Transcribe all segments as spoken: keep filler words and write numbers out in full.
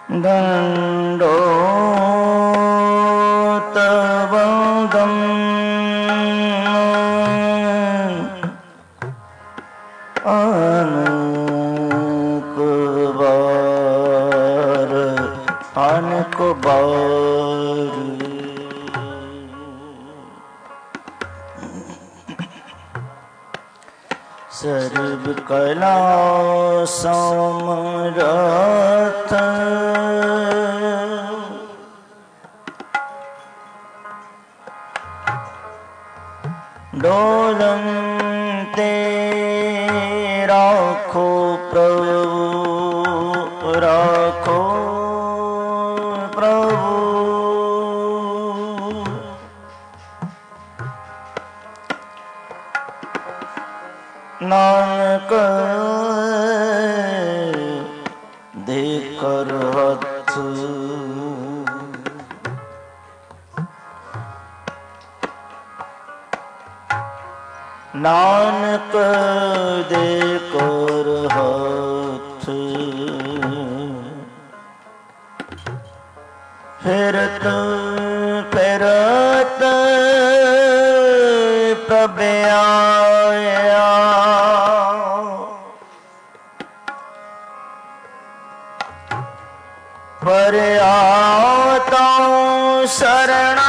दण्डोतवदम् अनेक बार अनेक बार सर्व कला समरथ डोलते राखो प्रभु राखो प्रभु नानक देकर हथ नानक देकर हाथ फिरत फिरत प्रभु आया पर आता शरणा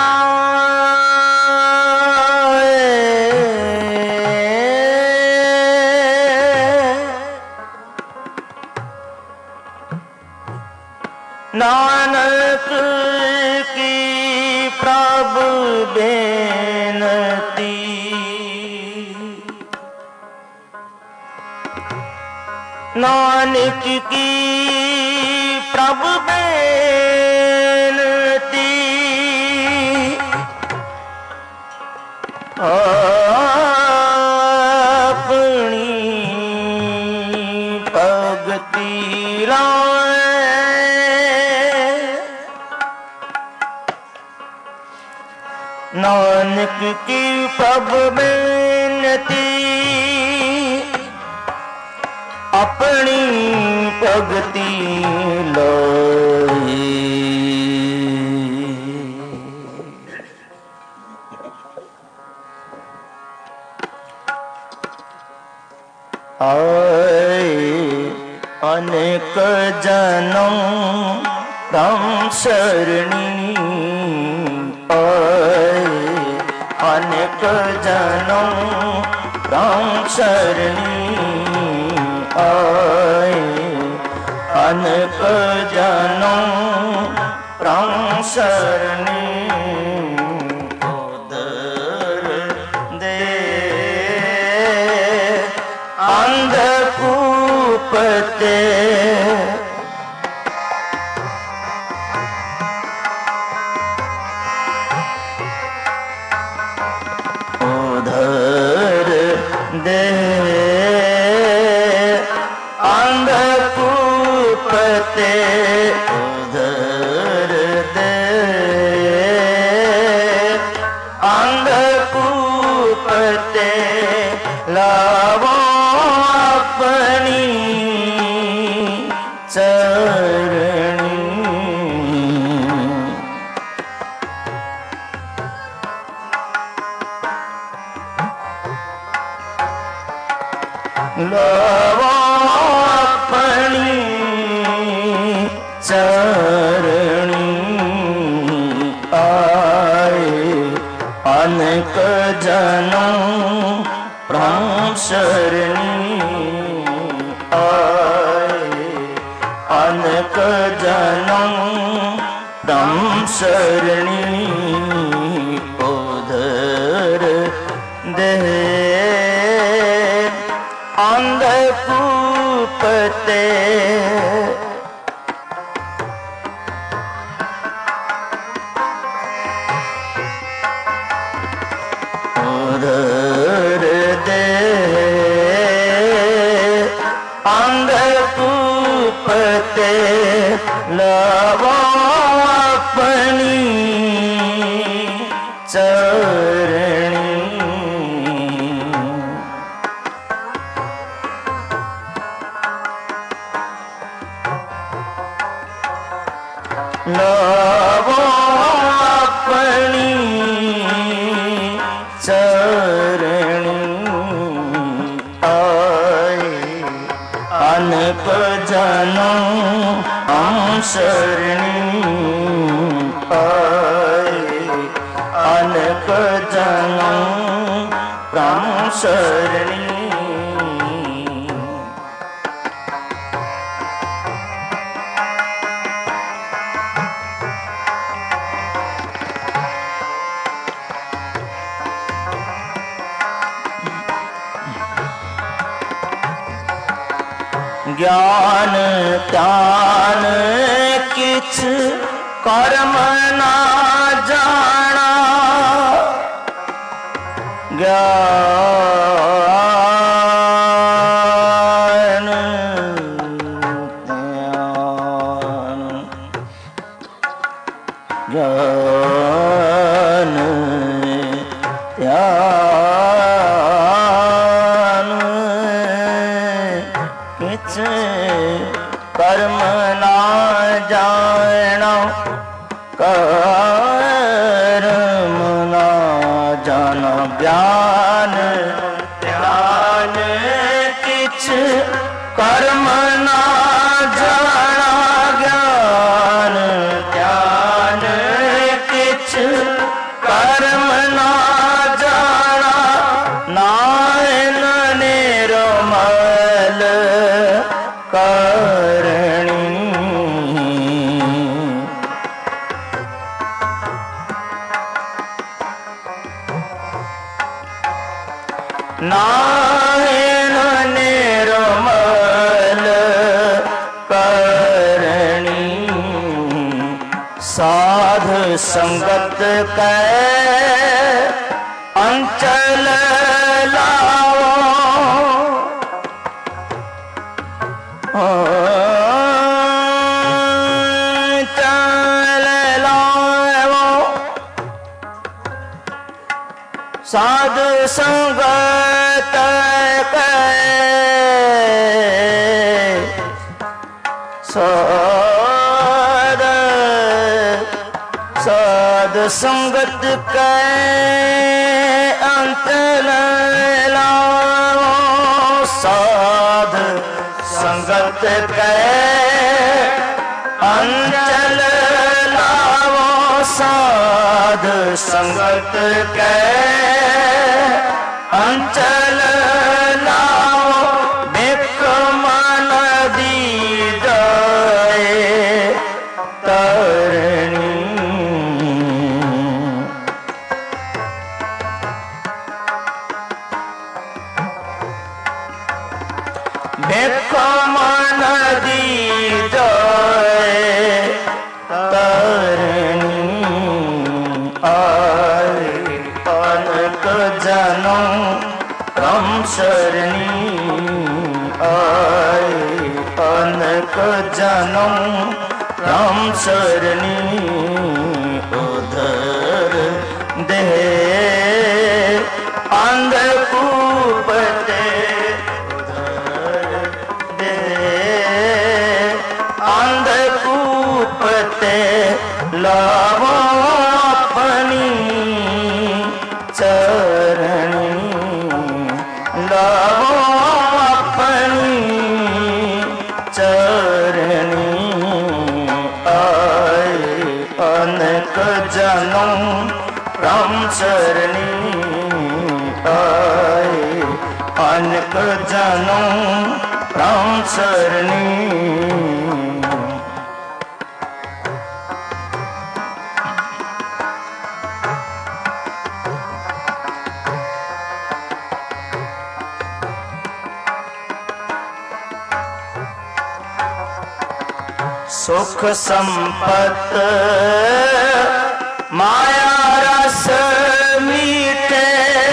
नानक की प्रभु बेनती नानक की प्रभु बेनती अपनी भगति नानक की प्रभु बेनती अपनी भगति लाई आए अनेक जन्म राम शरणी अनेक जन्म राम शरणी आए अनेक जन्म राम शरणी उदर दे अंधकूपते दे अंधकूपते उधर दे अंधकूपते लावो अपनी चरणी लावो अपनी चरणी आए अनेक जन्म राम शरणी आए अनेक जन्म राम शरणी उधर दे अंधकूपते उधर दे अंधकूपते लावो अपनी चरणी लावो अपनी चरणी आए अनेक जनों हम शरणी आए अनेक जनों हम शरणी। ज्ञान त्यान किछ कर्म ना जाना ज्ञान त्यान ज्ञान त्यान किछ कर्म ना जाना कर्म ना जाना ज्ञान ध्यान किछ कर्म ना जाना ज्ञान ध्यान किछ कर्म ना जाना नायन निर्मल करणी नायन निर्मल करणी साध संगत कै अंचल लाओ चल लाओ साध संगत कै साध साध संगत कै अंचल लाओ साध संगत कै अंचल लाओ साध संगत कै अंचल लाओ बिक मन दीदाए तरणी बिक मन दीदाए तरणी आए अनेक जनों हम शरणी आए अनेक जनों हम शरणी उधर दे अंधकूपते उधर दे अंधकूपते लावो अपनी चरणी लावो अपनी चरणी आए अनेक जनों राम शरणी आए अनेक जनों राम शरणी। सुख संपत माया रस मीठे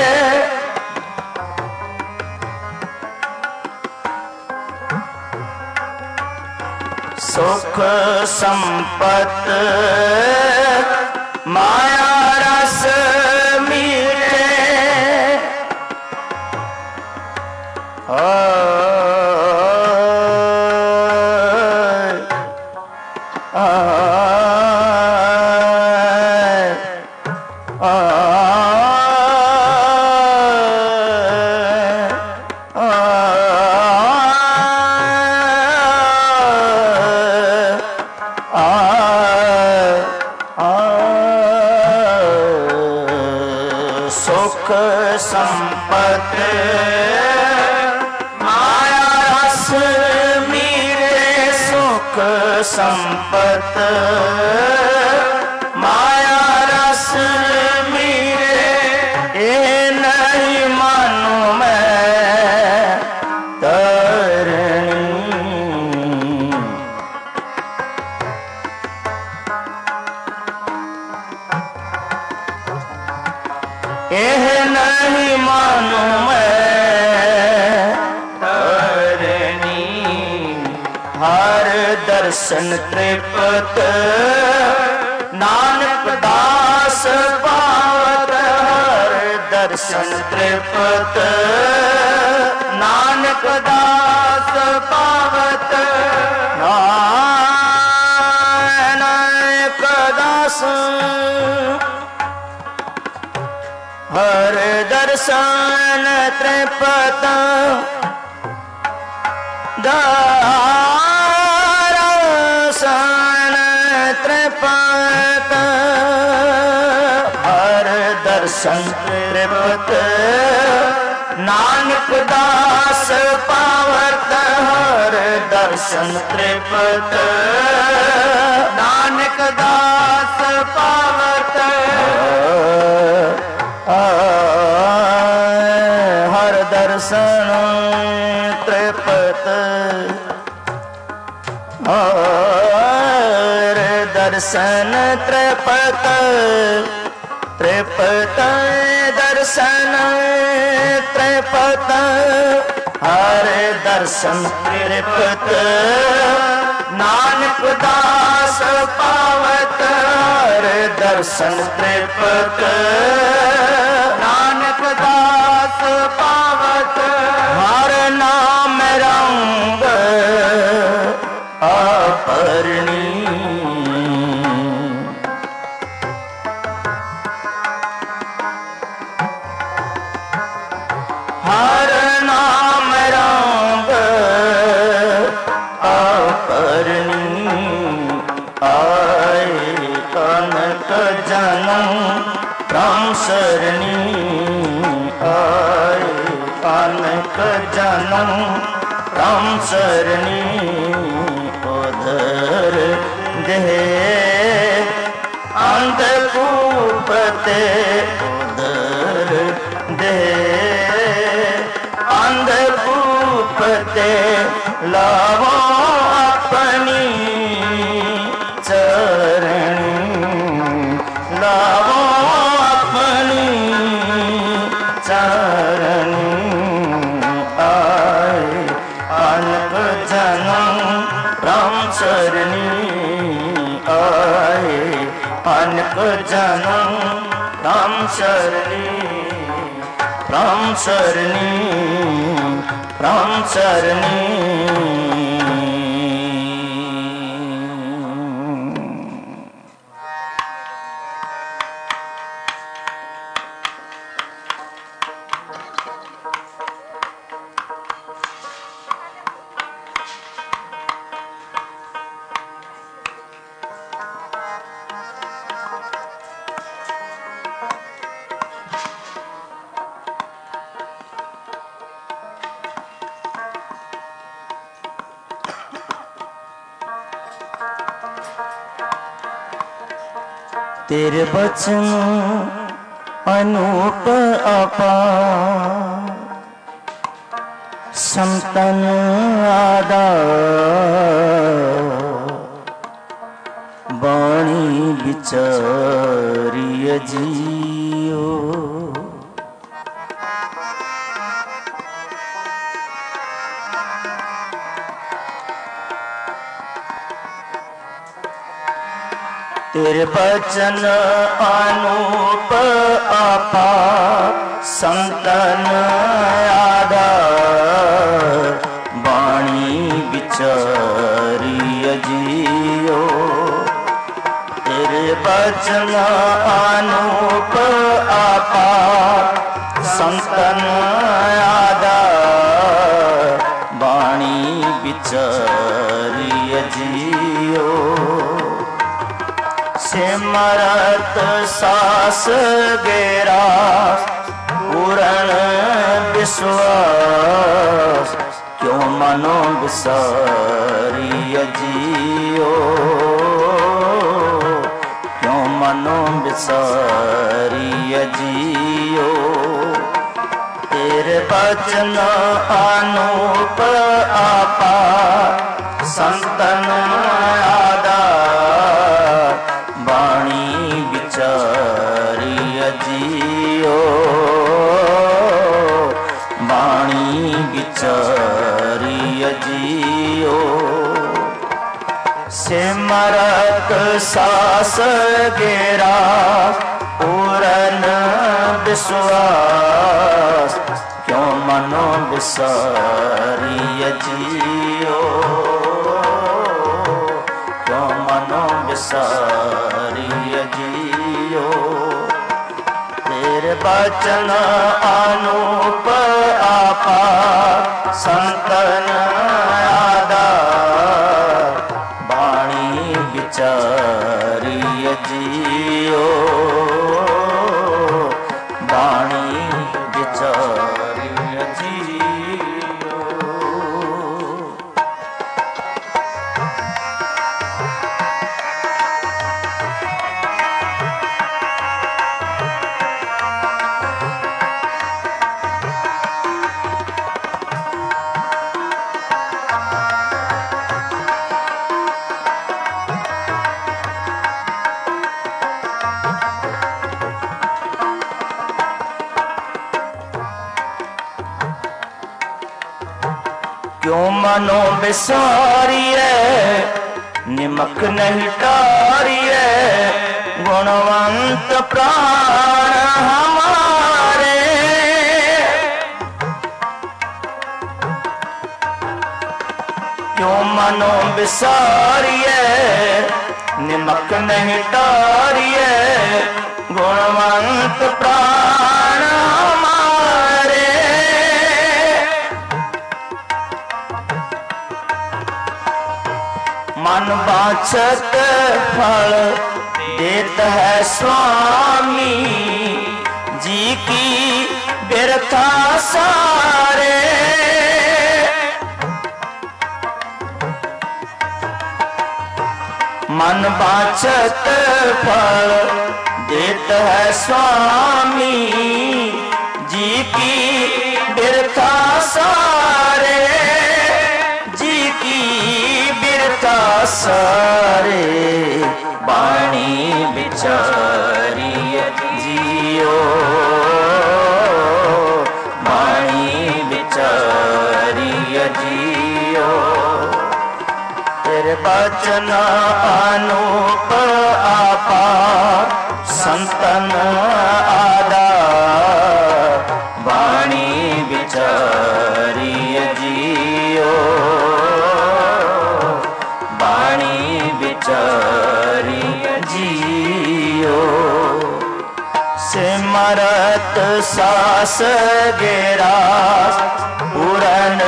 सुख संपत माया रस मीठे सुख संपत माया रस मीरे सुख संपत माया रस मीरे ये नहीं मानू मैं तरणी यह नहीं मानू मैं तरणी हर दर्शन तृप्त नानक दास पावत हर दर्शन तृप्त नानक दास पावत नानक दास हर दर्शन तृप्त दर्शन तृप्त हर दर्शन तृप्त नानक दास पावत हर दर्शन तृप्त नानक दास पावत हर दर्शन तृप्त हर दर्शन तृप्त तृप्त दर्शन तृप्त हर दर्शन तृप्त नानक दास पावत हर दर्शन तृप्त नानक दास पावत हर नाम रंग अपरणी हर नाम रंग अपरणी आए कनक जनम राम शरणी आए कनक जनम राम शरणी उधर देह अंधकूपते उधर देह अंधकूपते लावो अपनी चरणी लावो अपनी चरणी आए अनक जनम राम शरणी आए अनक जनम राम शरणी राम शरणी राम शरणी तेरे बचन अनूप अपार संतन आधार बाणी बिचारिय जियो तेरे बचन अनूप अपार संतन आधार बाणी बिचारिय जियो बचन अनूप अपार संतन आधार वाणी विचारिय जियो सिमरत सास गेरा पूर्ण विश्वास क्यों मनो विसारिय जियो क्यों मनो विसारिय जियो तेरे बचन अनूप अपार संतन आधार वाणी विचारिय जियो वाणी विचारिय जियो सिमरत सास गेरा पूर्ण विश्वास क्यों मनो विसारिय जियो क्यों मनो विसारिय जियो तेरे बचन अनूप अपार संतन आधार वाणी विचारिय जियो वाणी विचारिय जियो क्यों मनो विसारिए निमक नहीं तारिए गुणवंत प्राण हमारे क्यों मनो विसारिए निमक नहीं तारिए गुणवंत प्राण हमारे मन वांछत फल देता है स्वामी जी की व्यर्था सारे मन वांछत फल देता है स्वामी जी की व्यर्था सारे जी की व्यर्था सारे वाणी विचारिय जियो वाणी विचारिय जियो तेरे बचन अनूप अपार संतन आधार वाणी विचारिय जियो वाणी विचारिय जियो सिमरत सास गेरा पूर्ण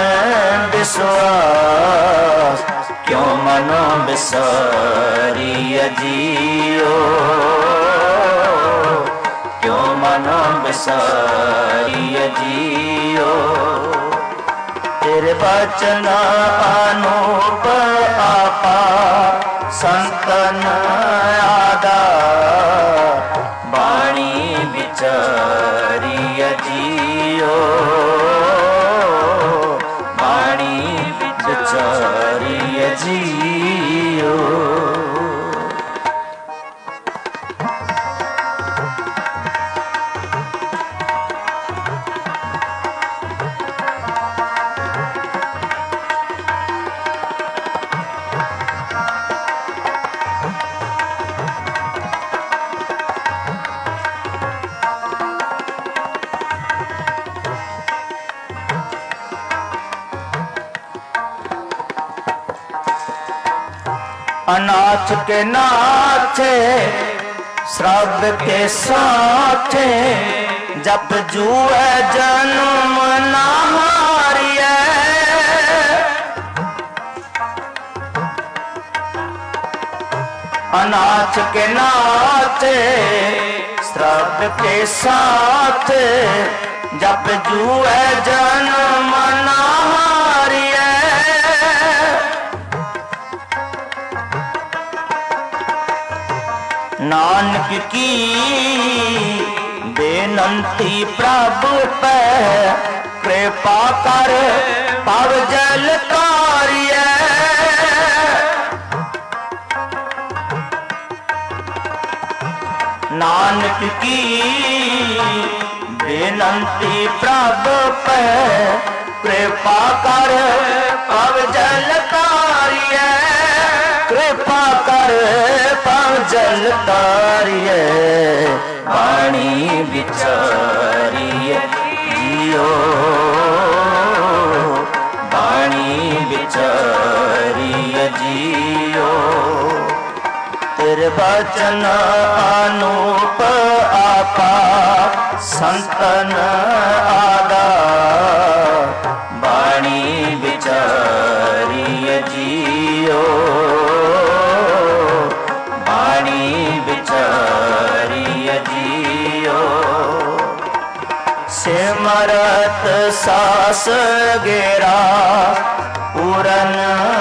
विश्वास क्यों मनो विसारिय जियो क्यों मनो विसारिय जियो तेरे बचन अनूप अपार संतन आधार वाणी विचारिय जियो वाणी विचारिय जियो अनाथ के नाथे श्रब के साथ जप जुए जन्म ना हारिए। अनाथ के नाते श्रब के साथ जप जुए जन्म ना हारिए। नानक की बेनंती प्रभु पे कृपा कर पव जल तारिए। नानक की बेनंती प्रभु पे कृपा कर पव जल तारिए। कृपा कर पव जल तारिए। वाणी विचारिए जियो, वाणी विचारिए जियो। तेरे वचन अनूप आपा संतन आदा। वाणी विचारिए जियो, वाणी विचारिए जियो। सिमरत सास गेरा पूरन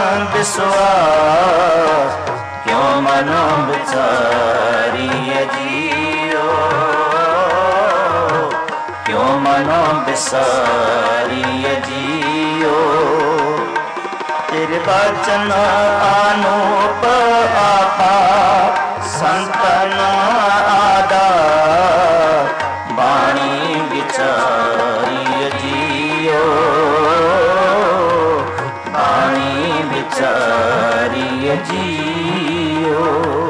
विश्वास। क्यों मनो विचारिए जियो, क्यों मनो विचारिए जियो। तेरे वचन अनूप आपा संतन आदा। वाणी विचारिए जियो, वाणी विचारिए जियो।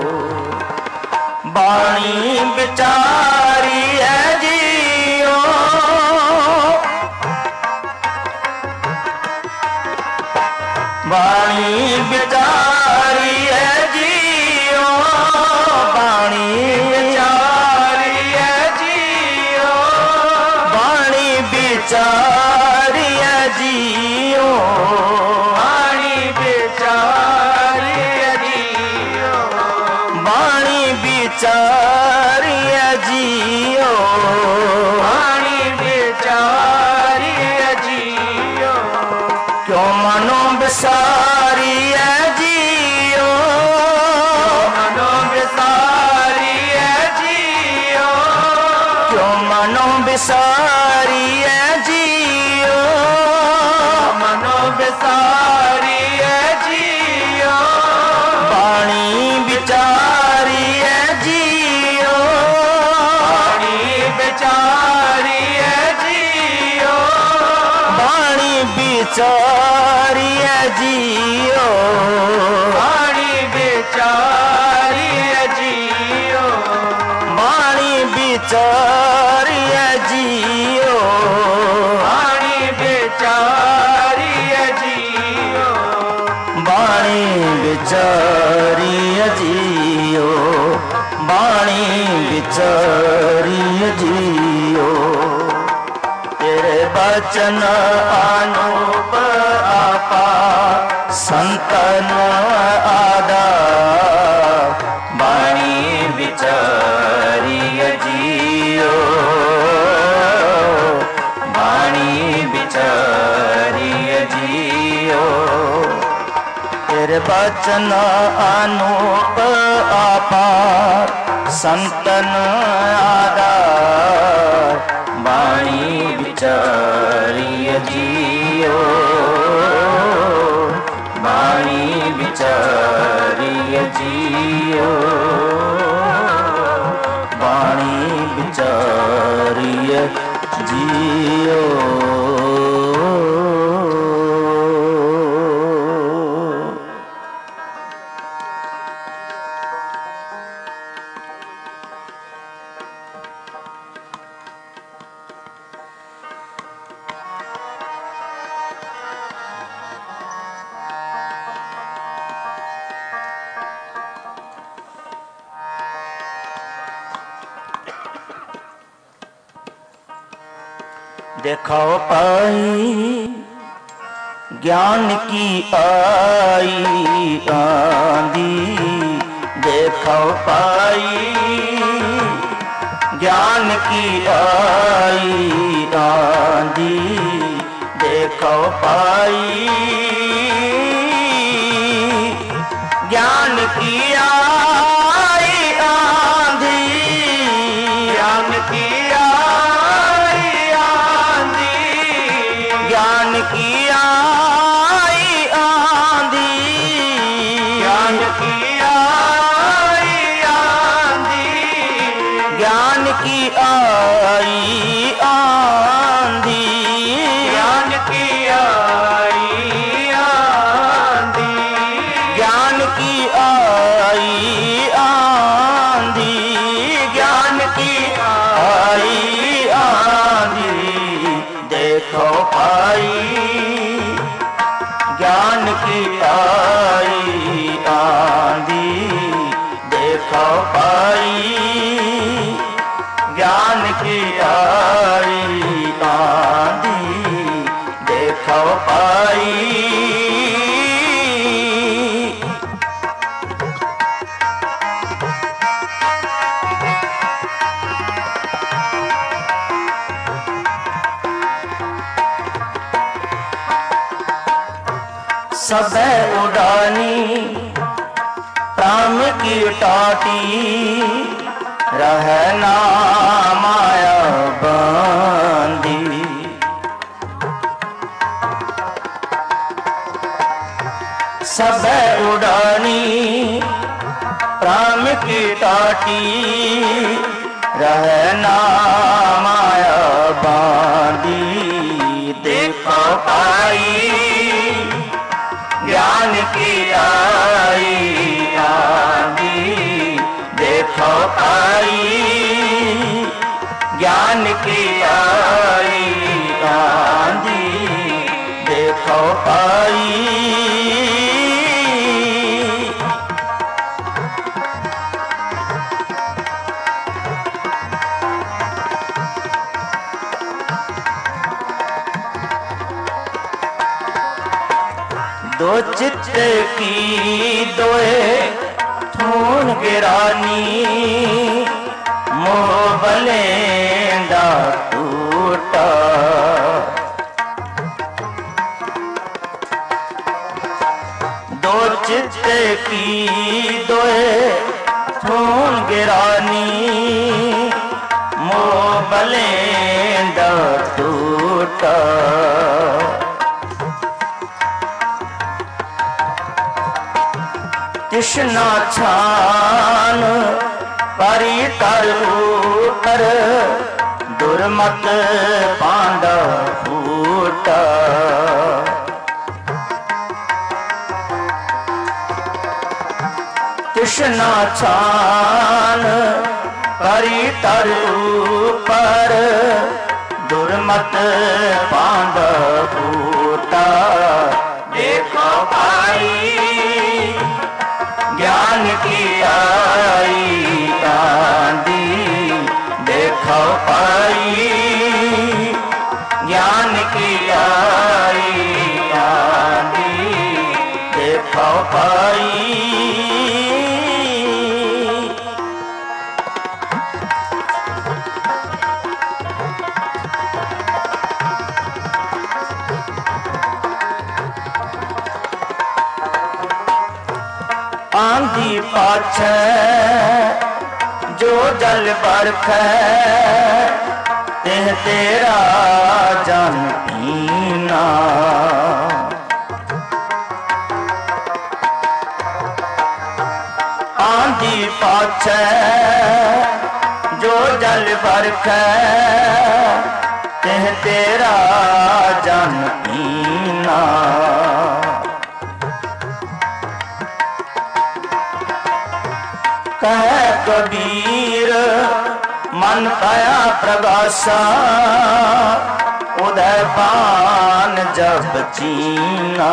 वाणी विचारिए जियो, वाणी विचारिए जियो। वाणी विचारिए जियो, वाणी विचारिए जियो। वाणी विचारिए जियो, वाणी विचारिए जियो। वाणी विचारिए जियो। क्यों मनो विसारिए जियो, मनो विसारिए जियो। क्यों मनो विसारिए जियो, मनो विसारिए जियो। वाणी विचारिए जियो, वाणी विचारिए जियो। वाणी विचारिए जियो, वाणी विचारिए जियो। वाणी विचारिए जियो, वाणी विचारिए जियो। वाणी विचारिए जियो, वाणी विचारिए जियो। तेरे वचन अनूप आपा संतन आदा। वाणी विचारिए जियो, वाणी विचारिए जियो। तेरे वचन अनूप आपा संतन आदा। वाणी विचारिए जियो, वाणी विचारिए जियो। वाणी विचारिए जियो। देखो पाई ज्ञान की आई आंधी, देखो पाई ज्ञान की आई आंधी, देखो पाई ज्ञान की आई आंधी, ज्ञान की आई आंधी, ज्ञान की आई आंधी, ज्ञान की आई आंधी, ज्ञान की आई आंधी, ज्ञान की आई आंधी, ज्ञान की आई आंधी, ज्ञान की आई आंधी, देखो पाई ज्ञान की आई आंधी, देखो पाई ज्ञान की आई आंधी, देखो पाई। सबे उड़ानी प्राण की टाटी, रहना माया बांधी, सबे उड़ानी प्राण की टाटी, रहना माया बांधी, देखो पाई ज्ञान की आई आंधी, देखो पाई ज्ञान की आई आंधी, देखो पाई। दो चित्त की दोए थून गिरानी, मोह बलेंदा टूटा, दो चित्त की दोए थून गिरानी, मोह बलेंदा टूटा, कृष्णा छान परी तरु कर, दुर्मत पांडा फूटा, कृष्णा छान परी तरु पर, दुर्मत पांडा फूटा, देखो भाई ज्ञान की आई आंधी, देखो पाई ज्ञान की आई आंधी, देखो पाई। आंधी पाछे जो जल बरख, तेह तेरा जन पीना, आंधी पाछे जो जल बरख, तेह तेरा जन पीना, कह कबीर मन पाया प्रगासा, उदय पान जब चीना,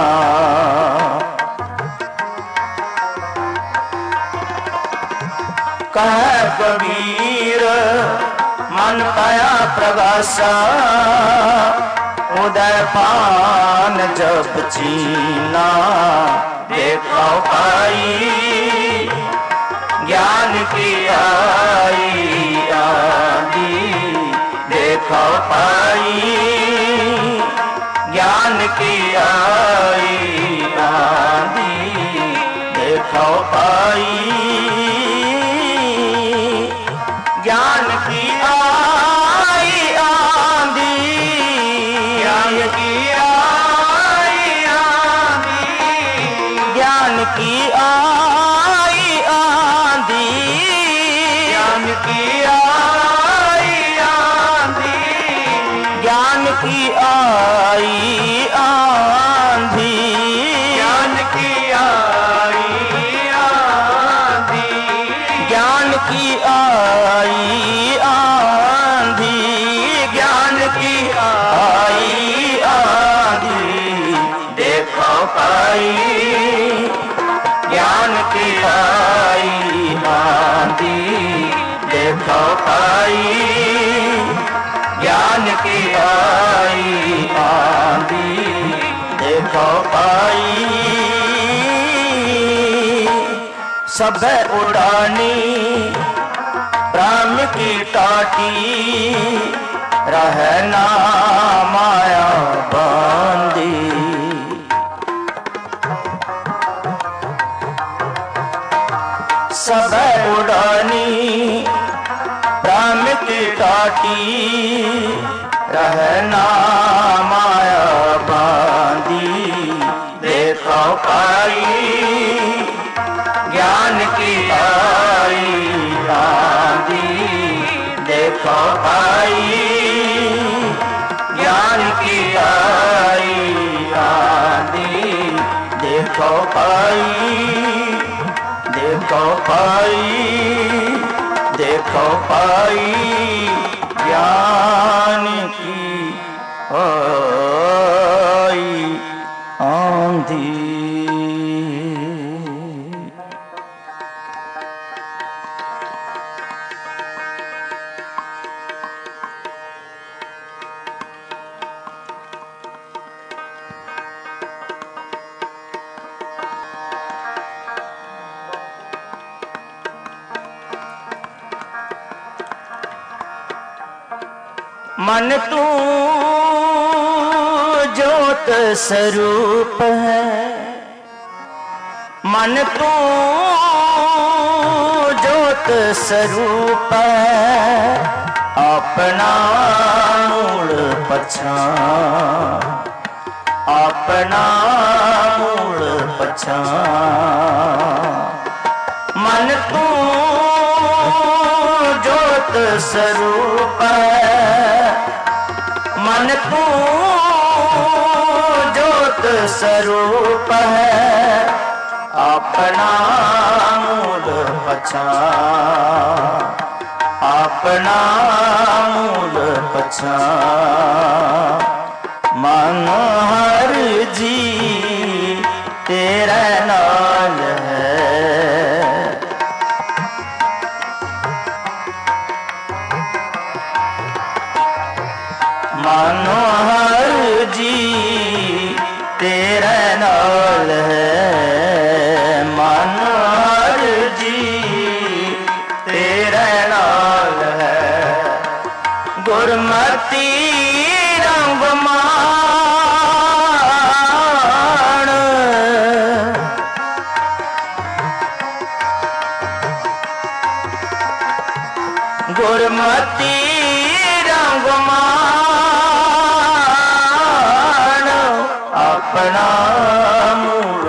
कह कबीर मन पाया प्रगासा उदय पान जब चीना देखो पाई ज्ञान की आई आदि देखो पाई ज्ञान की आई आदि देखो पाई ज्ञान की आई आंधी ज्ञान की आई आंधी ज्ञान की आई आंधी ज्ञान की आई आंधी ज्ञान की आई आंधी ज्ञान की आई आंधी ज्ञान की आई आंधी ज्ञान की आई आंधी देखो पाई ज्ञान की आई आंधी देखो पाई ज्ञान की आई आंधी देखो पाई सब उड़ानी राम की टाटी रहना माया बांधी सब उड़ानी राम की टाटी रहना माया बांधी देखो पाई ज्ञान की आई आंधी देखो पाई ज्ञान की आई आंधी देखो पाई देखो पाई देखो पाई ज्ञान की आई आंधी। मन तू ज्योत स्वरूप है मन तू ज्योत स्वरूप है अपना मूल पछान अपना मूल पछान मन तू ज्योत स्वरूप है मन तू ज्योत स्वरूप है अपना मूल पछान अपना मूल पछान मनोहर जी तेरा नाल है मनोहर जी तेरा नाल है मनोहर जी तेरा नाल है गुरमती रंग मान गुरमती रंग मान अपना मूल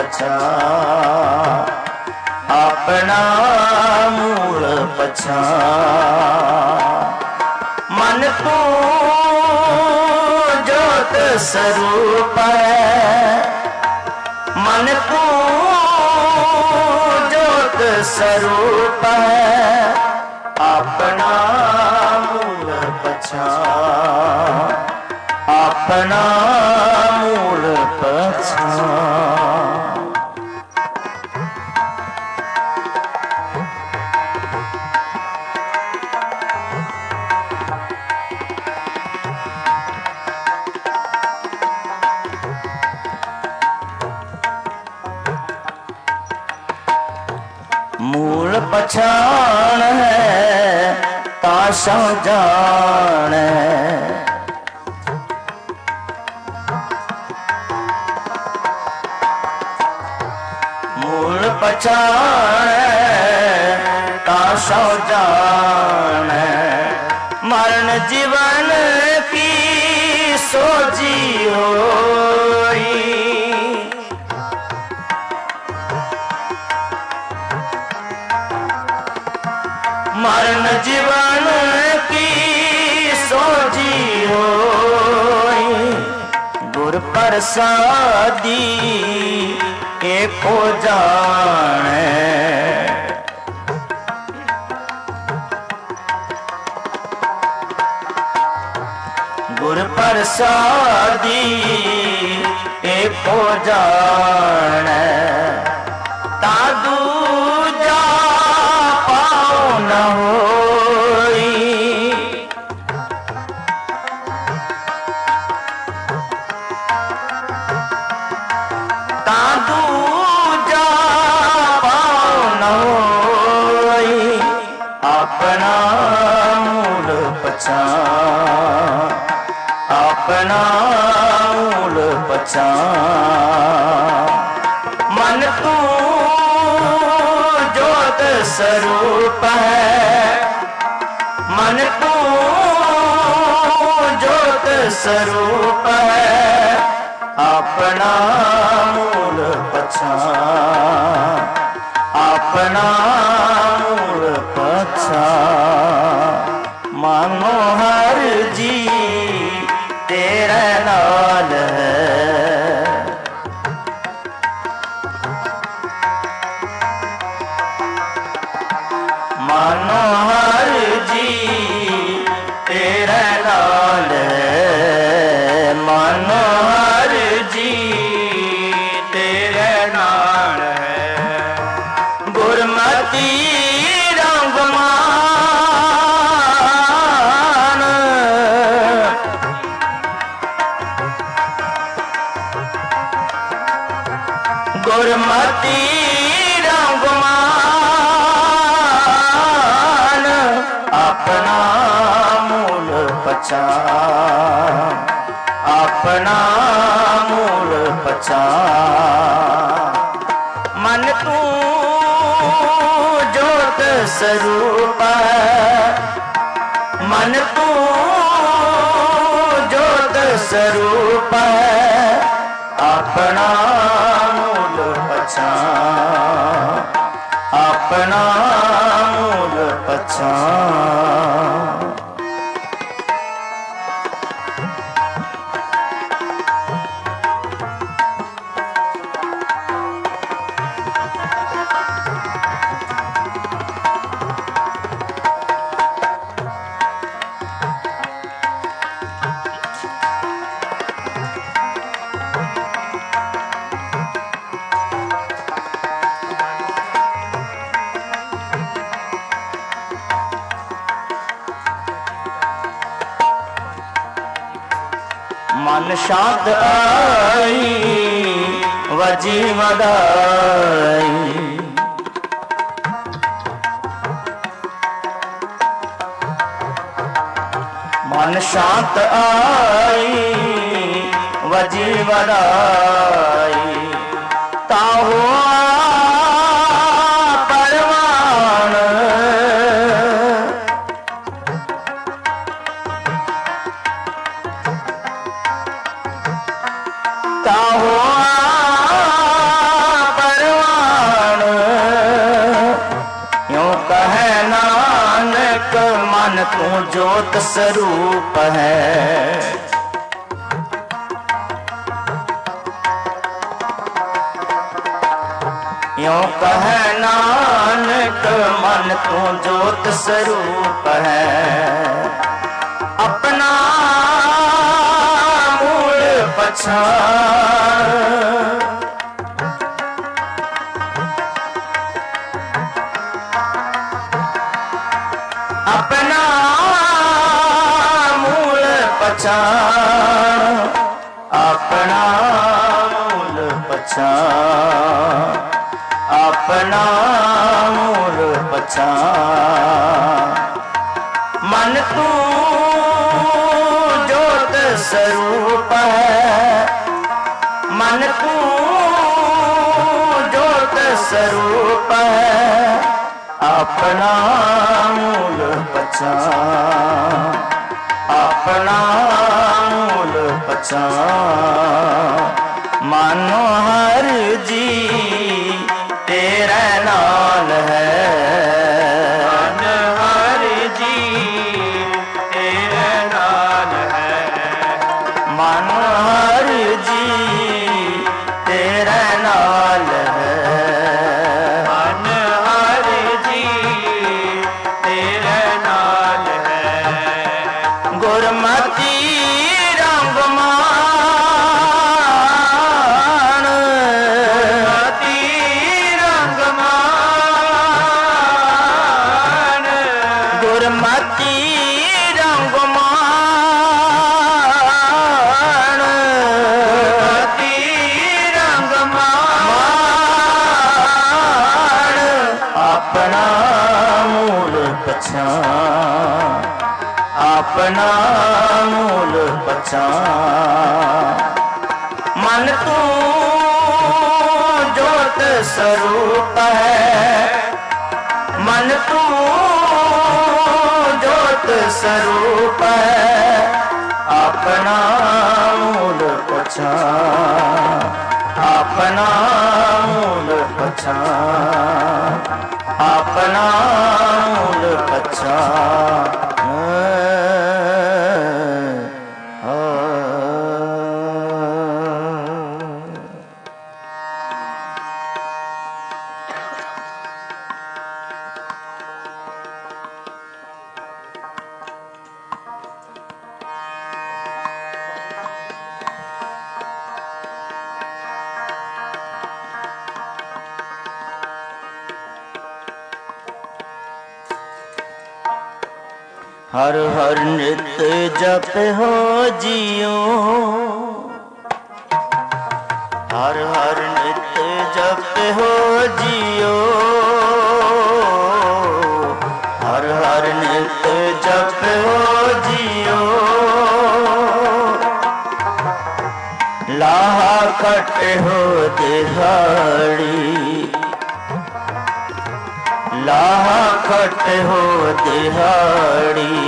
पछान अपना मूल पछान मन तू ज्योत स्वरूप है मन तू ज्योत स्वरूप है अपना मूल पछान अपना मूल पछान। पछाण है ताशा जान है। मूल पछाण है ताशा जान है। मरण जीवन की सोजी होई। मरण जीवन की सोजी होई। गुर प्रसादी एको जाने। गुर प्रसादी एको जाने। ता दूजा पाओ न होई। ता दूजा पाओ न होई। अपना मूल पछाण। अपना मूल पछाण। मन तू जोत स्वरूप है। मन तू जोत स्वरूप है। अपना मूल पछाण। अपना मूल पछाण। मानो हर जी तेरे नाल है। मानो हर जी तेरे नाल है। मानो हर जी तेरे नाल है। गुरमती रंगमान। गुरमती रंगमान। अपना मूल पछाण। अपना मूल पछाण। मन तू जोत स्वरूप है। मन तू जोत स्वरूप है। अपना मूल पछाण। अपना मूल पछाण। मन शांत आई वजी वदाई। मन शांत आई वजी वदाई। ताहो परवान। ताहो परवान। यूं कहे नानक मन तू जोत स्वरूप है। यूं कहे नानक मन तू जोत स्वरूप है। अपना मूल पछाण। अपना मूल पछाण। अपना मूल पछाण। अपना मूल पछाण। मन तू जोत स्वरूप है, मन तू जोत स्वरूप है, अपना मूल पछाण, अपना मूल पछाण। मानो हर जी तेरे नाल है, मन हर जी तेरे नाल है, मन हर जी तेरे नाल है, मन हर जी तेरे नाल है। गुरमति अपना मूल पछाण। मन तू जोत स्वरूप है, मन तू जोत स्वरूप है, अपना मूल पछाण, अपना मूल पछाण, अपना मूल पछाण। हर हर नित जप हो जियो, हर हर नित जप हो जियो, हर हर नित जप हो जियो। लाहा कट हो दिहाड़ी, लाहा खट हो दिहाड़ी,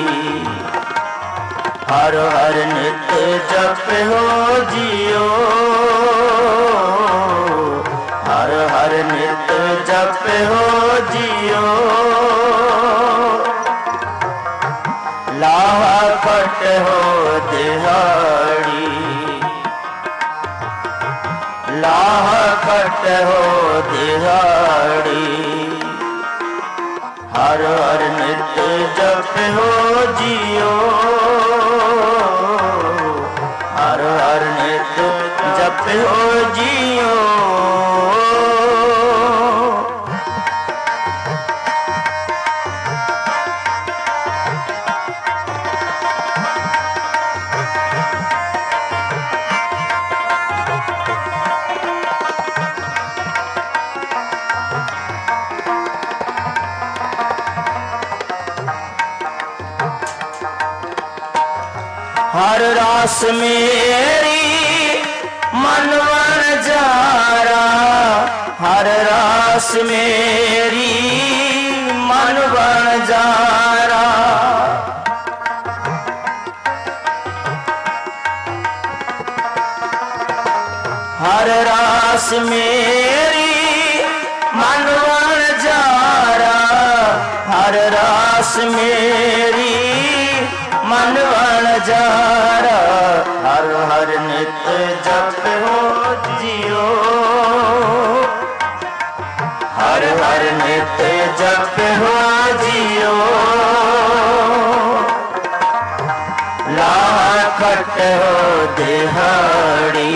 हर हर नित जप हो जियो, हर हर नित जप हो जियो। लाहा खट हो दिहाड़ी, लाहा खट हो दिहाड़ी, हर हर नित जप हो जियो, हर हर नित जप हो जियो। हर रास मेरी मनवन जारा, हर रास मेरी मनवन जारा। हर रास मेरी मनवन जारा, हर रास मेरी मनवन जारा, हर हर नित जप हो जियो, हर हर नित जप हो जियो। लाहा खट हो दिहाड़ी,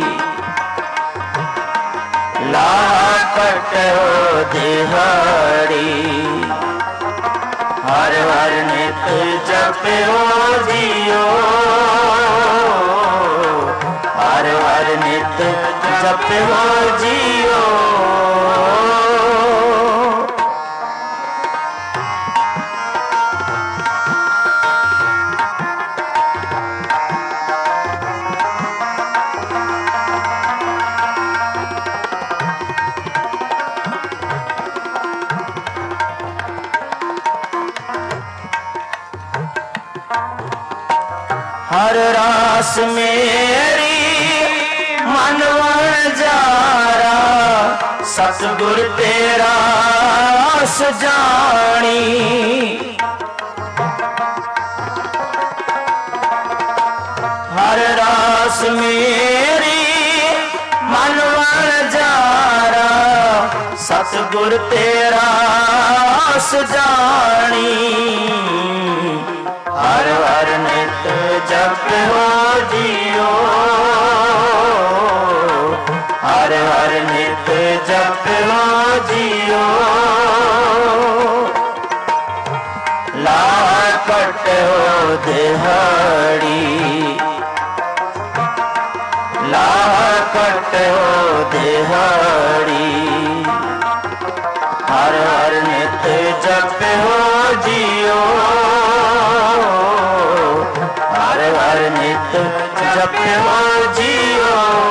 लाहा खट हो दिहाड़ी, हर हर नित जप हो जियो, हर हर नित जप हो जियो। हर रास मेरी मन वणजारा, सतगुर तेरा आस जानी। हर रास मेरी मन वणजारा, सतगुर तेरा आस जानी। हर हर नित जपो जियो, हर हर नित जपो जियो। ला कटो दिहाड़ी, ला कटो दिहाड़ी। हर हर नित जपो जियो, हर हर नित जपो जियो।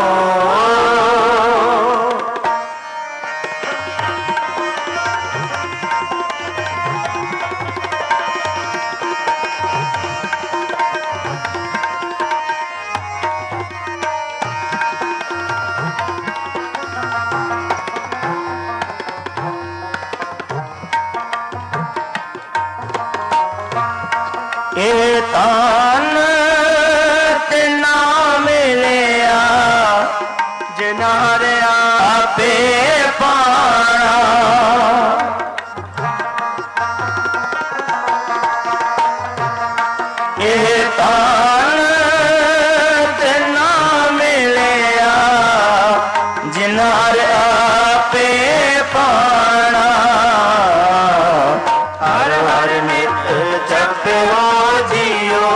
ए तान तिना मिलिया, जिनारे आपे पाना। ए तान तिना मिलिया, जिनारे आपे पाना। हर हर नित जपो जियो,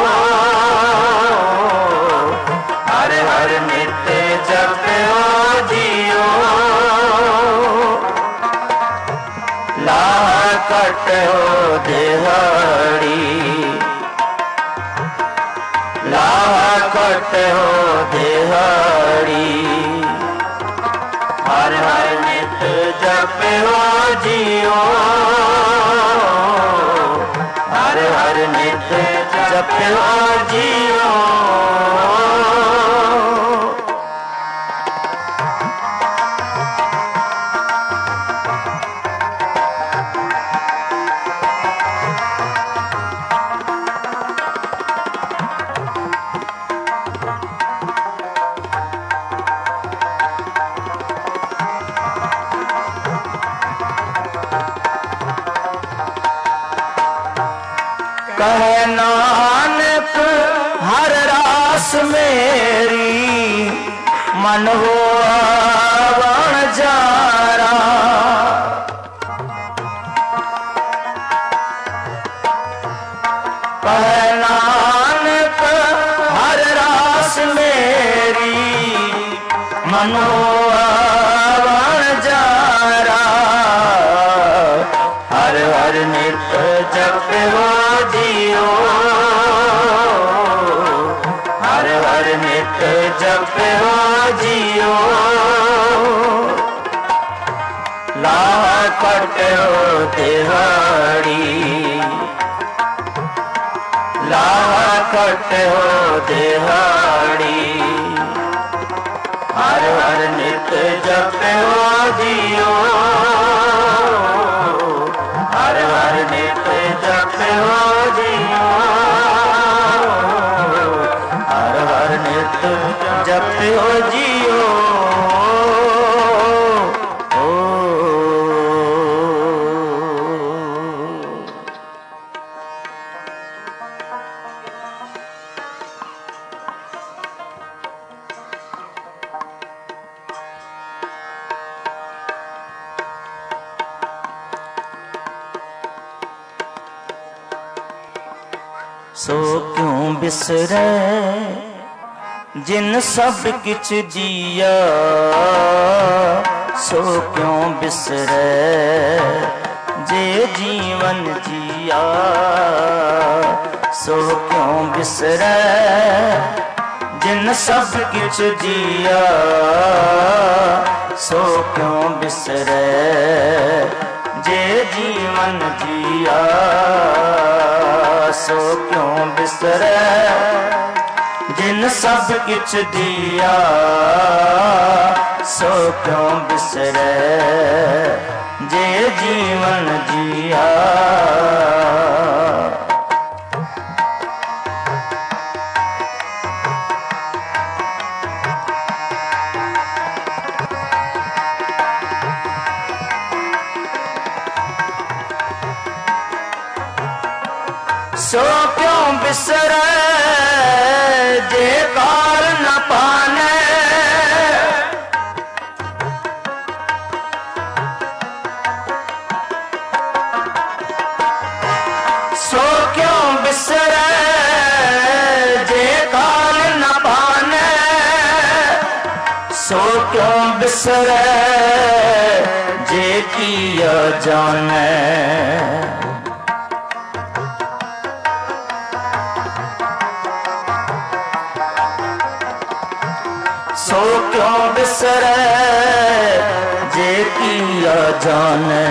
हर हर नित जपो जियो। ला कटो दिहाड़ी, ला कटो दिहाड़ी। हर हर नित जपो जियो, हर हर नित जपो जियो। कहे नानक हर रास मेरी, मन हो वणजारा। कहे नानक हर रास मेरी, मन हो वणजारा। हर हर नित जपो जियो, हर हर नित जपो जियो। ला कटो दिहाड़ी, ला कटो दिहाड़ी। हर हर नित जपो जियो, हर हर नित जपो जियो, हर हर नित जपो जियो। सो क्यों बिसरे जिन सब किछ जिया, सो क्यों बिसरे जे जीवन जिया। सो क्यों बिसरे जिन सब किछ जिया, सो क्यों बिसरे जे जीवन जिया। सो क्यों बिसरे जिन सब किछ दिया सो क्यों बिसरे जे जीवन जिया। सो क्यों बिसरे जे कार न पाने, सो क्यों बिसरे जे कार न पाने, सो क्यों बिसरे जे किया जाने। सो क्यों बिसरे जे किया जाने,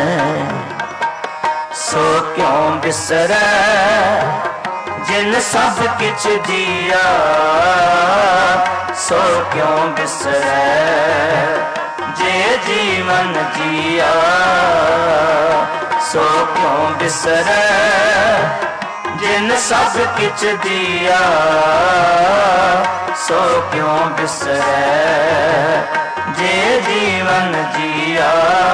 सो क्यों बिसरे जिन सब किछ दिया सो क्यों बिसरे जे जीवन जिया। सो क्यों बिसरे जिन सब किछ दिया सो क्यों बिसरे जे जीवन जिया।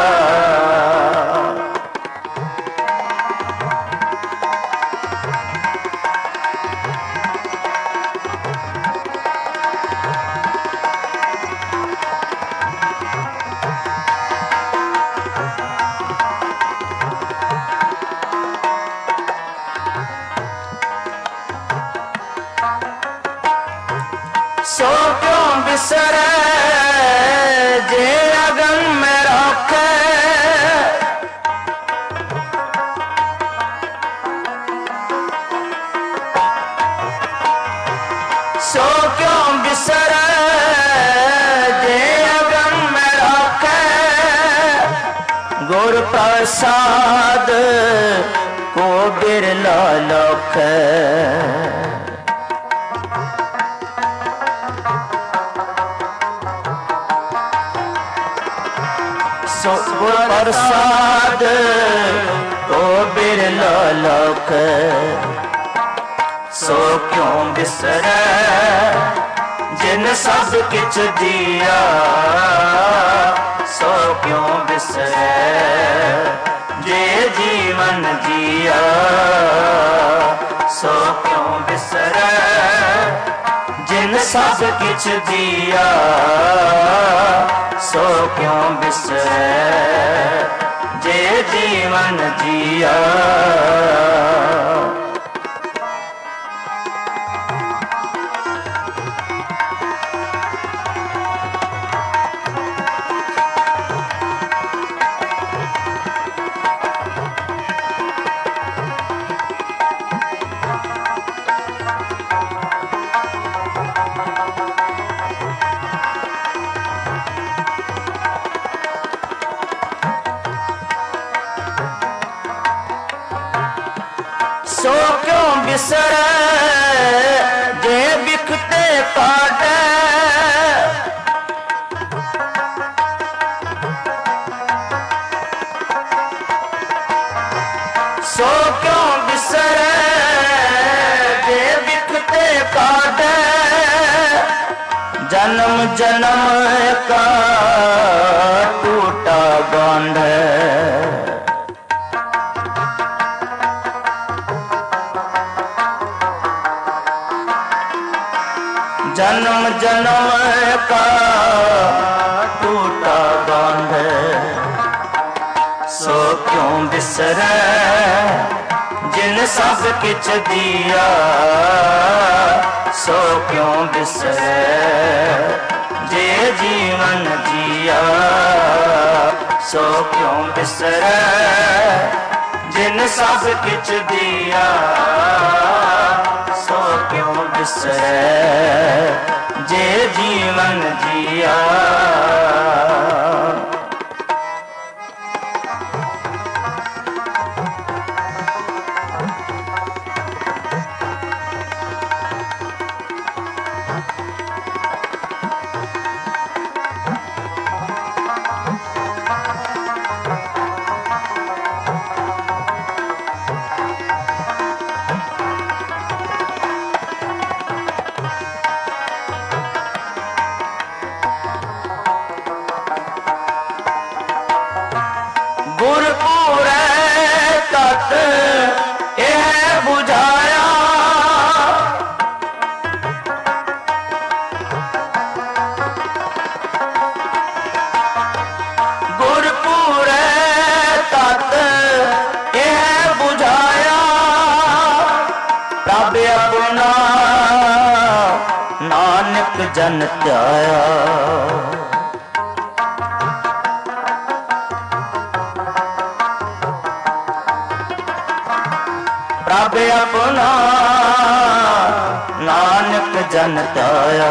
सो क्यों बिसरे जे अगन में रखे, सो क्यों बिसरे जे अगन में रखे। गुर प्रसाद को बिरला लखे, गुर प्रसाद को बिरला लख। सो क्यों बिसरे जिन सब किछ दिया सो क्यों बिसरे जे जीवन जिया। सो क्यों बिसरे जिन सब किछ दिया सो क्यों बिसरे जे जीवन जिया। सो क्यों बिसरे जे बिखते काटे, सो क्यों बिसरे जे बिखते काटे। जन्म जन्म का टूटा बांध, जन्म जन्म का टूटा बांध। सो क्यों बिसरे जिन सब किछ दिया सो क्यों बिसरे जे जीवन जिया। सो क्यों बिसरे जिन सब किछ दिया सो क्यों बिसरे जे जीवन जिया। नानक जन त्याया। प्रभ अपना नानक जन त्याया।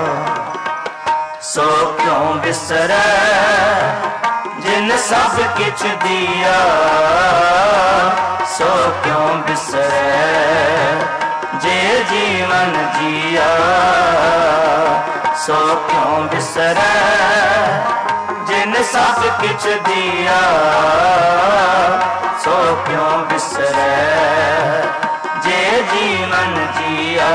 सो क्यों बिसरै जिन सब किछ दिया। सो क्यों बिसरै जे जीवन जिया। सो क्यों बिसरै जिन सब किछ दिया। सो क्यों बिसरै जे जीवन जिया।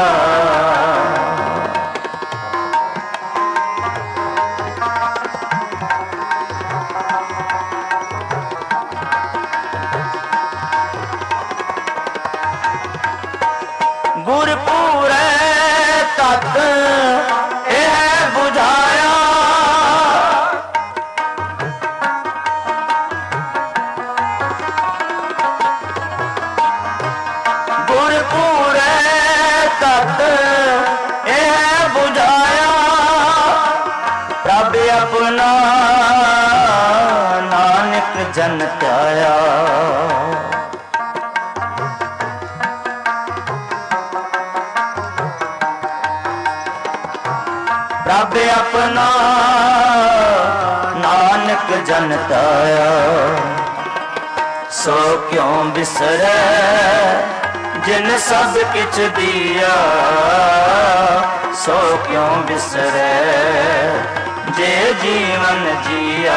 गुरपुरै तक यह बुझाया। गुरपुरै तक यह बुझाया। प्रभ अपना नानक जन त्याया। प्रभ अपना नानक जन त्याया। सो क्यों बिसरै जिन सब किछ दिया। सो क्यों बिसरै जे जीवन जिया।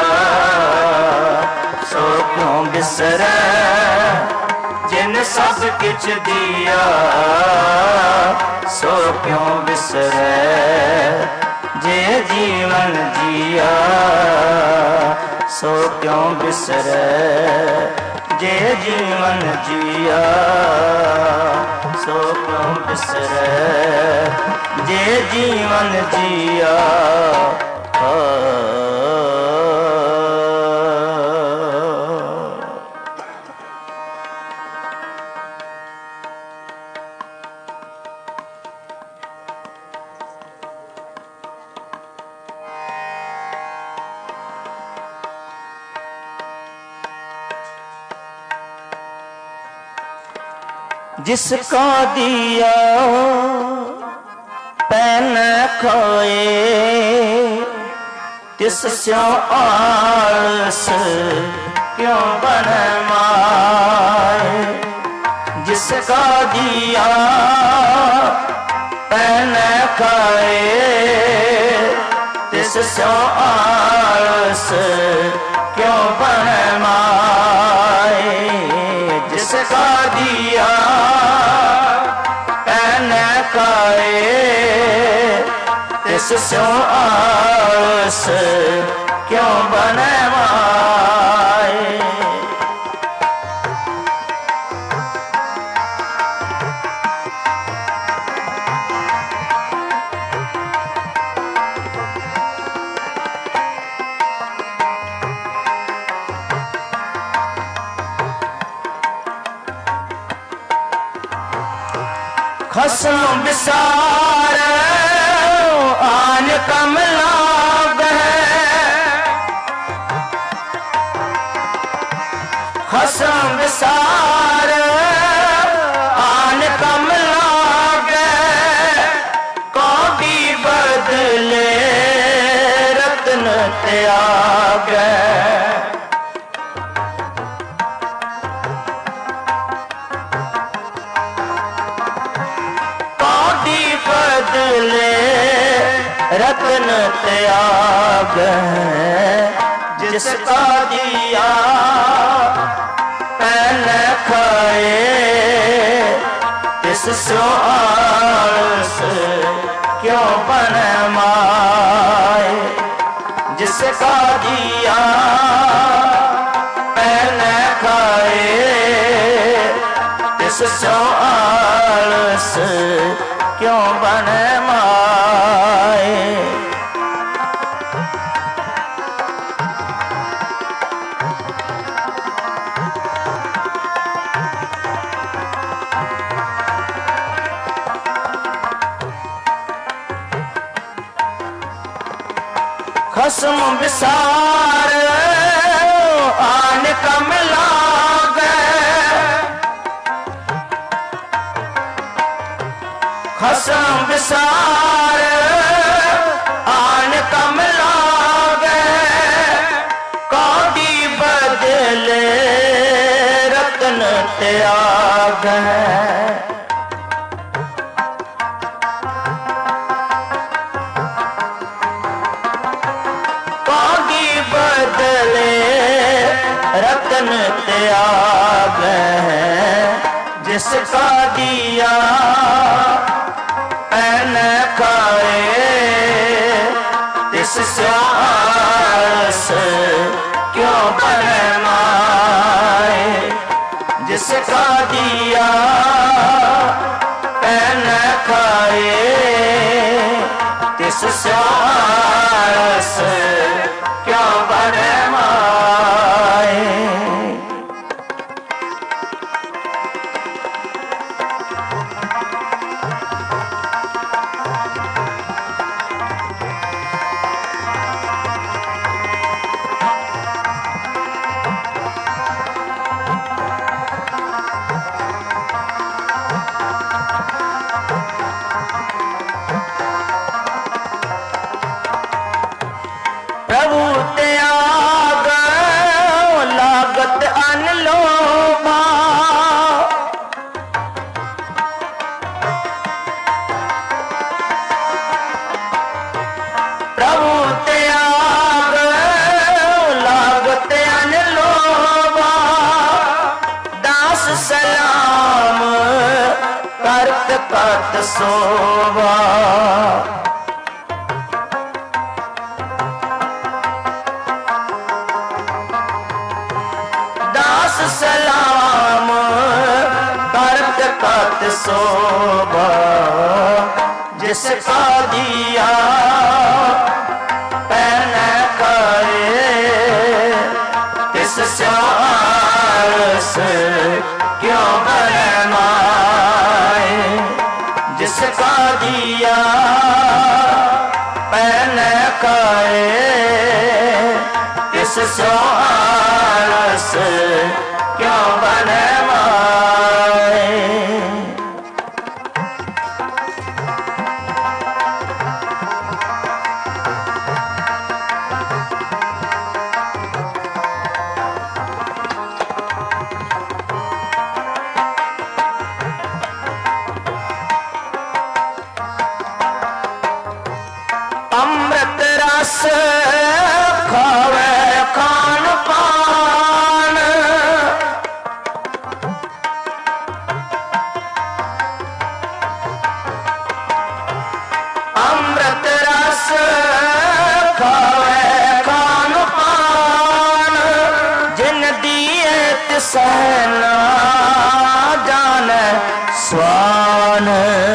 सो क्यों बिसरै जिन सब किछ दिया। सो क्यों बिसरै जे जीवन जिया। सो क्यों बिसरै जे जीवन जिया। सो क्यों बिसरै जे जीवन जिया। जिसका दिया पैन खोए। तिस स्यों आलस क्यों बन माए। जिसका दिया पैन खाए। तिस स्यों आलस क्यों बन माए। जिसका दिया पैन खाए। तिस स्यों आलस क्यों बन माए। खसम विसार आन कमला खसम विसार आन कमला कौड़ी बदले रत्न त्याग। बदले रत्न त्याग। जिसका दिया पैन खाए। तिस स्यों आलस क्यों बन माए। जिसका दिया पैन खाए। तिस स्यों आलस क्यों बन माए। खसम विसार आन कम लागे, खसम विसार आन कम लागे, कौड़ी बदले रतन त्याग। कौड़ी बदले रतन त्याग, जिसका दिया पैन खाए, तिससे आस क्यों बनवाए। जिसका दिया पैन खाए, तिससे आस क्यों बनवाए। प्रभु त्याग लागत अनलोभा, प्रभु त्याग लागत अनलोभा, दास सलाम करत करत सोवा। सलाम करत करत सोभा, जिसका दिया पैन खाए, तिससे आस क्यों बनवाए। जिसका दिया पैन खाए, तिससे आस क्यों बनवाए। अमृत रस खावे खान पान, अमृत रस खावे खान पान, जिन दिए तिसना जान स्वान।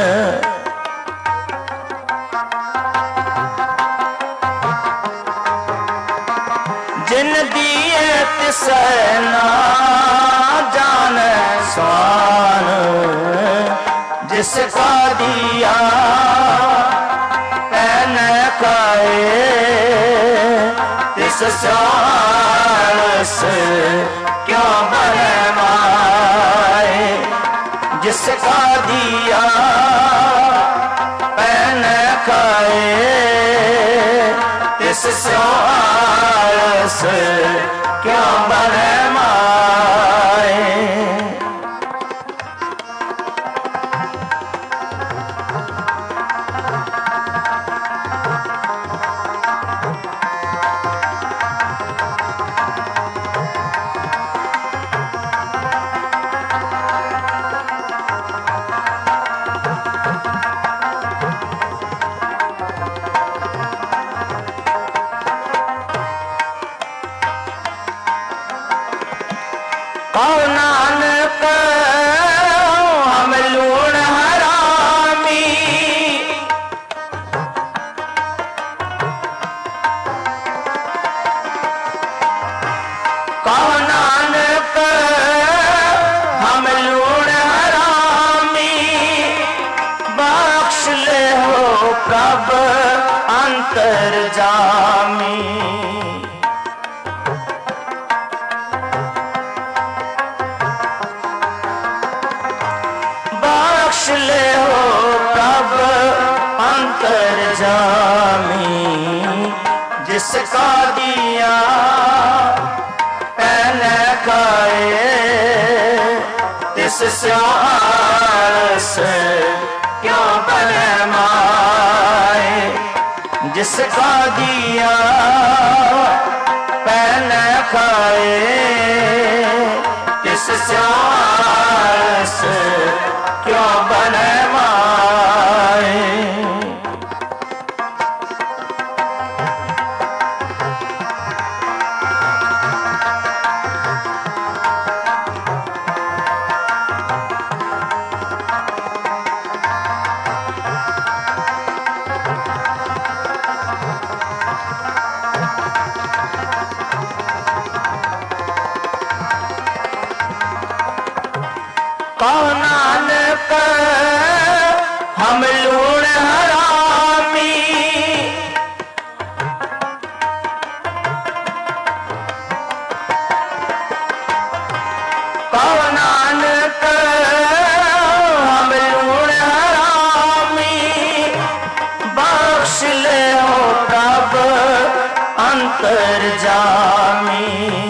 जिन दिए तिसना जान स्वान, जिसका दिया पैन खाए, तिससे आस क्यों बनवाए। जिसका दिया पैन खाए, तिससे आस क्यों बनवाए। कहो नानक हम लूण हरामी, कहो नानक हम लूण हरामी, बख्श ले हो प्रभ अंतर्जामी। बख्श ले हो प्रभ अंतर्जामी, जिसका दिया पहने खाए तिस स्यों आलस क्यों बने माए। जिसका दिया पहने खाए तिस स्यों आलस क्यों बने माए। नानक हम लूण हरामी, कहो नानक हम लूण हरामी, बख्श ले हो प्रभ अंतर्जामी।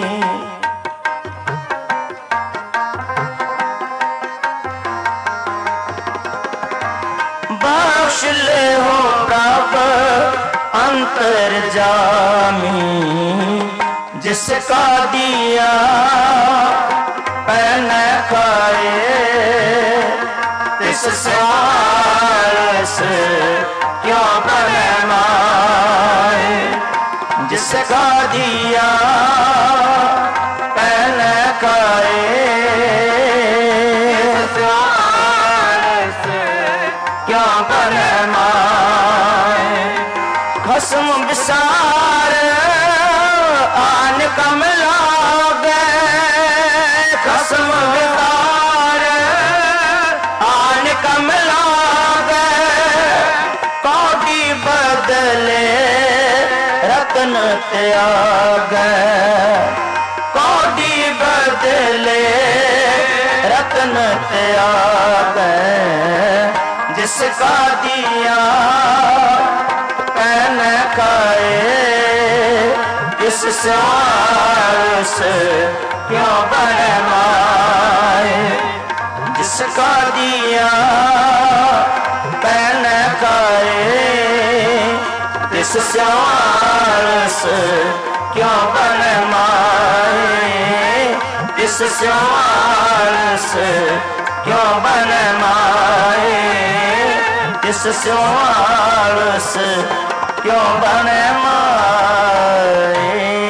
बख्श ले हो प्रभ अंतर्जामी, जिसका दिया पहने खाए तिस सालस क्यों बने माए। जिसका दिया पहने खाए क्यों बने माए। खसम विसार आन कमला गए, खसम विसार आन कमला गए, कौड़ी बदले रत्न त्याग, कौड़ी बदले रत्न त्याग। जिसका दिया पहने खाए इस सालस क्यों बने माए। जिसका दिया पहने खाए इस सालस क्यों बने माए। इस सालस क्यों बने माए। इस सालस क्यों बने माए।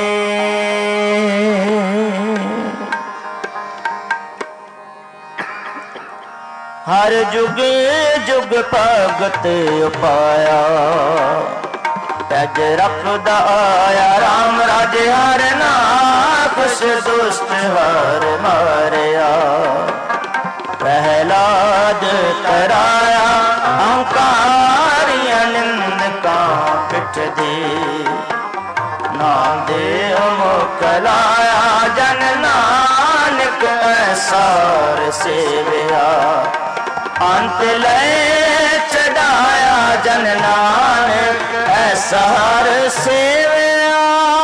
हर जुग जुग भगत पाया, तज रखदा आया राम राजे हर ना, खुश दुष्ट हर मारिया। प्रहलाद कराया अहंकारिया निंदका पिठ दे, नाम दे मोकलाया जन नानक ऐसार सेविया। अंत ले चढ़ाया जन नानक ऐसार सेविया।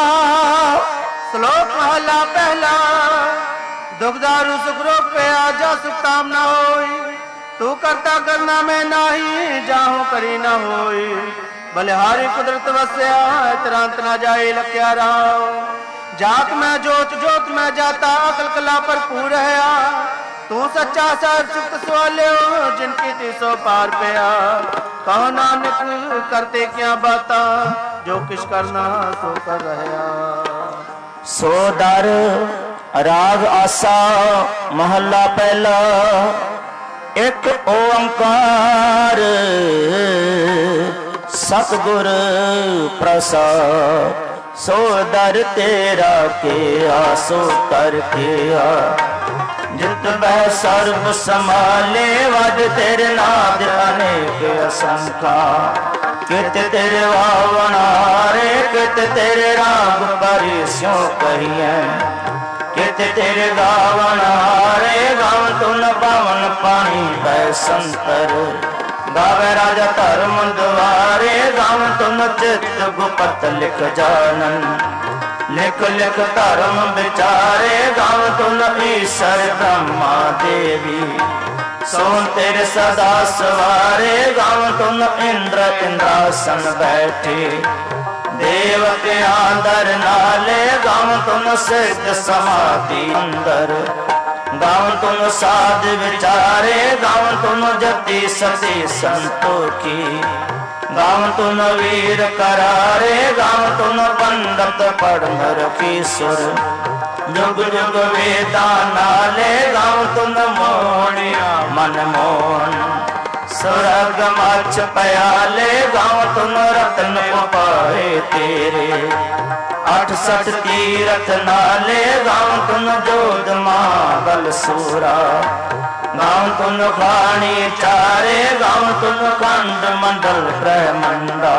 श्लोक महला पहला। दुखदारु सुख रोग पे आजा सुख ताम न होई, तू करता करना में नाही जाहू करी न होई। बलिहारी कुदरत वस्या तुरंत न जाए लख्या राव। जात में जोत जोत में जाता अकल कला भरपूर है। तू सच्चा सार सुख सवाले जिनकी थी सो पार पिया। कहो नानक करते क्या बाता, जो किस करना सो कर रहा। सो दर राग आसा महला पहला। एक ओंकार सतगुर प्रसाद, सो दर तेरा के आसो कर के आ। जित बह सर्व समाले वज तेरे नाद अनेक असंख्या। कित तेरे वावनारे कित तेरे राग परिस्यों कहिए। कित तेरे गावनारे गाव तुन पावन पानी बह संतर। गावे राजा धर्म द्वारे गाव तुम चित गुपत लिख जानन। लिख लिख धर्म विचारे गाव तुम ईश्वर ब्रह्मा देवी। सोन तेरे सदा सवारे गाव तुम इंद्र इंद्रासन बैठे। देव के आंदर नाले गाव तुम सिद्ध समाधि अंदर। गाव तुम साध विचारे गाव तुम जति सती संतोखी। गाव तुम वीर करारे गाव तुम पंडित पढ़ रखी सुर। जुग जुग वेदा नाले गाव तुम मोहनिया मन मोहन। स्वर्ग मछ प्याले गाव तुम रत्न उपाय तेरे। अठ सठ तीरथ नाले गाव तुम जोध महाबल सूरा। गाव तुम खानी चारे गाव तुम खंड मंडल ब्रह्मंडा।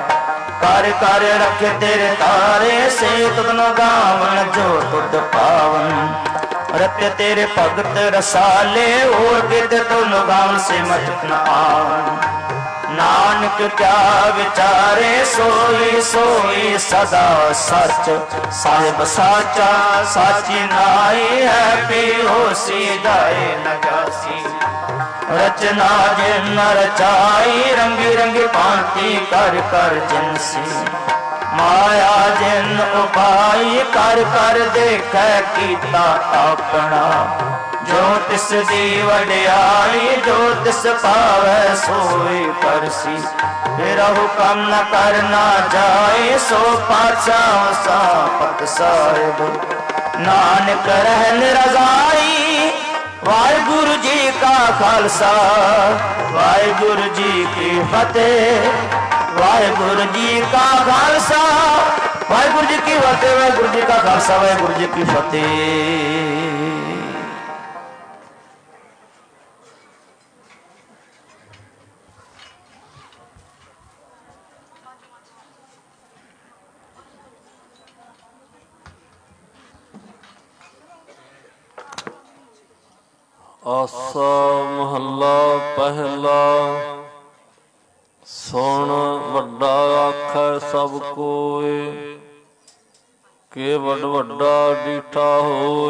कर कर रखे तेरे तारे से तुम गावन जो तुद पावन। रत्य तेरे भगत रसाले और गिद तुम गावन से मच न आवन। नानक क्या विचारे सोई सोई सदा सच। साहिब साचा साची नाई है बेहोशी जाए न जासी। रचना जिन रचाई रंगी रंगी भांति कर कर जिनसी। माया जिन उपाई कर कर देख कीता अपना। जो तिस दी वड्याई जो तिस पावै सोई परसी। तेरा हुक्म न करना जाए सो पाछा सापत साहिब। नानक रहन रजाई वाहिगुरु जी का खालसा वाहिगुरु जी की फतेह। वाहिगुरु जी का खालसा वाहिगुरु जी की फतेह। वाहिगुरु जी का खालसा वाहिगुरु जी की फतेह। आसा महला पहला। सुन वड्डा आखै सब कोय। के वड वड्डा डीठा होय।